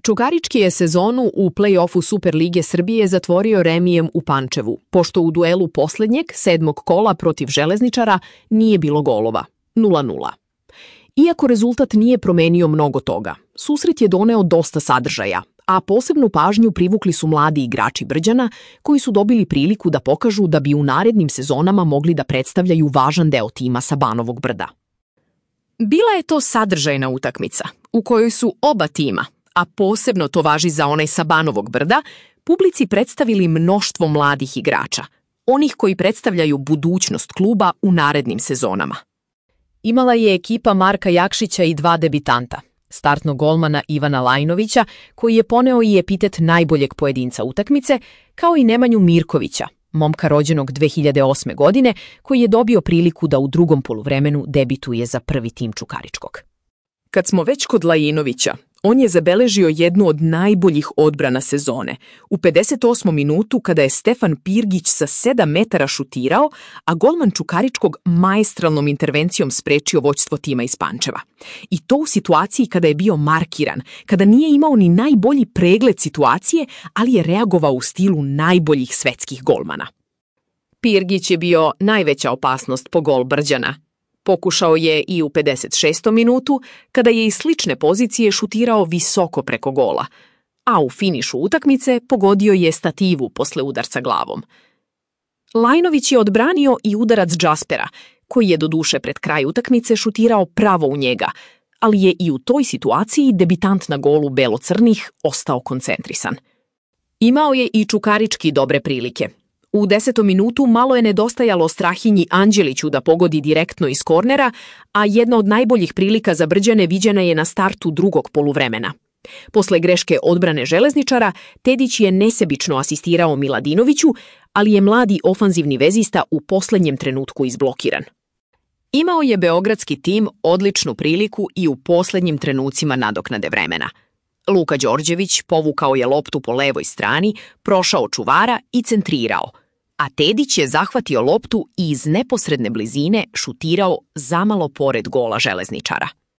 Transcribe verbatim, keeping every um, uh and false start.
Čukarički je sezonu u plej-ofu Superlige Srbije zatvorio remijem u Pančevu, pošto u duelu poslednjeg, sedmog kola protiv Železničara nije bilo golova, nula nula. Iako rezultat nije promenio mnogo toga, susret je doneo dosta sadržaja, a posebnu pažnju privukli su mladi igrači Brđana koji su dobili priliku da pokažu da bi u narednim sezonama mogli da predstavljaju važan deo tima sa Banovog Brda. Bila je to sadržajna utakmica, u kojoj su oba tima, a posebno to važi za onaj sa Banovog Brda, publici predstavili mnoštvo mladih igrača, onih koji predstavljaju budućnost kluba u narednim sezonama. Imala je ekipa Marka Jakšića i dva debitanta, startnog golmana Ivana Lajnovića, koji je poneo i epitet najboljeg pojedinca utakmice, kao i Nemanju Mirkovića, momka rođenog dve hiljade osme. godine, koji je dobio priliku da u drugom poluvremenu debituje za prvi tim Čukaričkog. Kad smo već kod Lajinovića, on je zabeležio jednu od najboljih odbrana sezone. U pedeset osmom minutu kada je Stefan Pirgić sa sedam metara šutirao, a golman Čukaričkog maestralnom intervencijom sprečio vođstvo tima iz Pančeva. I to u situaciji kada je bio markiran, kada nije imao ni najbolji pregled situacije, ali je reagovao u stilu najboljih svetskih golmana. Pirgić je bio najveća opasnost po gol Brđana. Pokušao je i u pedeset šestom minutu, kada je iz slične pozicije šutirao visoko preko gola, a u finišu utakmice pogodio je stativu posle udarca glavom. Lajnović je odbranio i udarac Džaspera, koji je doduše pred kraj utakmice šutirao pravo u njega, ali je i u toj situaciji debitant na golu belocrnih ostao koncentrisan. Imao je i Čukarički dobre prilike. U desetom minutu malo je nedostajalo Strahinji Anđeliću da pogodi direktno iz kornera, a jedna od najboljih prilika za Brđane viđena je na startu drugog poluvremena. Posle greške odbrane Železničara, Tedić je nesebično asistirao Miladinoviću, ali je mladi ofanzivni vezista u poslednjem trenutku izblokiran. Imao je beogradski tim odličnu priliku i u poslednjim trenucima nadoknade vremena. Luka Đorđević povukao je loptu po levoj strani, prošao čuvara i centrirao, a Tedić je zahvatio loptu i iz neposredne blizine šutirao zamalo pored gola Železničara.